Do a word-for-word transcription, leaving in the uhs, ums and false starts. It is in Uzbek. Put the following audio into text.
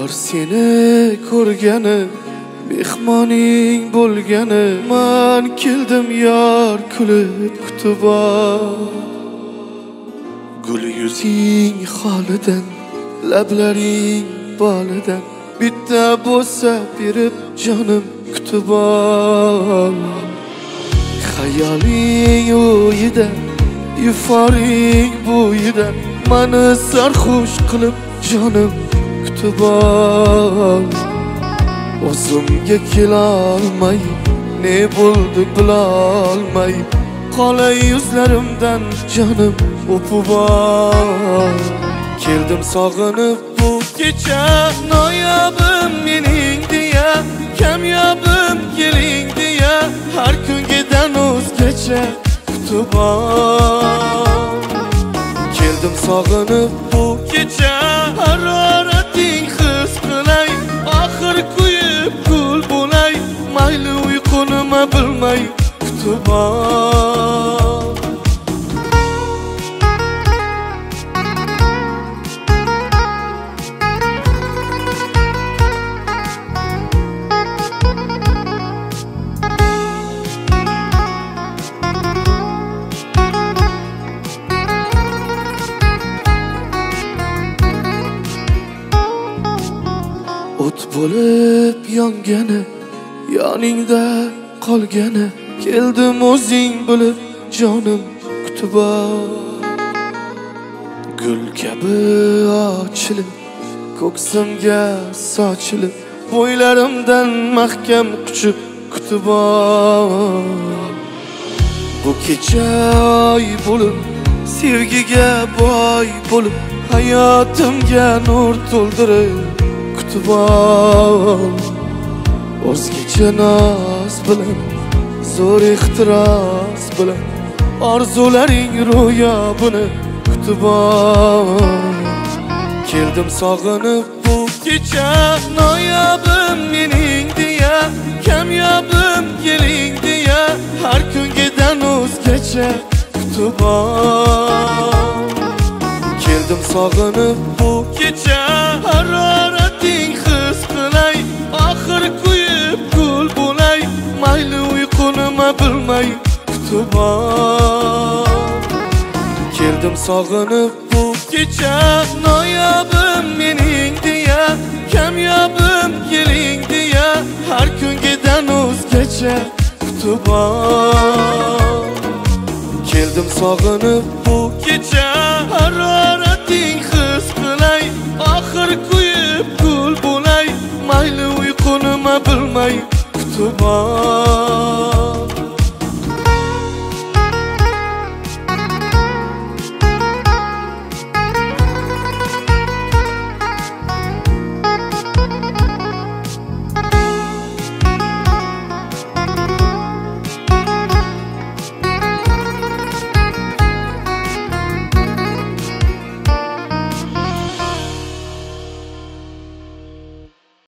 Bahar seni ko'rgani mehmoning bo'lgani men keldim yar kulib kutib gul yuzing holidan lablaring bolidan bitta bo'lsa berib jonim kutib hayoling o'yida iforing bo'yida meni sarxush qilib jonim kutib o'zimga kelolmay ne bo'ldi bilolmay qolay yuzlarimdan jonim o'pib keldim sog'inib bu kecha noyobim mening deya kamyobim keling deya har kungidan o'zgacha kutib keldim sog'inib bu kecha harorating his qilay oxir kuyib kul bo'lay mayli uyqunima bilmay kutib o't bo'lib yongani yoningda qolgani keldim o'zing bilib jonim kutib gul kabi ochilib ko'ksimga sochilib bo'ylarimdan mahkam quchib kutib bu kecha oy bo'lib sevgiga boy bo'lib hayotimga nur to'ldirib kutib o'zgacha noz bilan zo'r ehtiros bilan orzularing ro'yobini kutib keldim sog'inib bu kecha noyobim mening deya kamyobim keling deya har kungidan o'zgacha kutib keldim sog'inib bu kecha harorating his qilay oxir kuyib kul bo'lay mayli uyqunima bilmay kutib keldim sog'inib bu kecha noyobim mening deya kamyobim keling deya har kungidan o'zgacha kutib keldim sog'inib bu kecha harorating his qilay oxir kuyib kul bo'lay mayli uyqunima bilmay kutib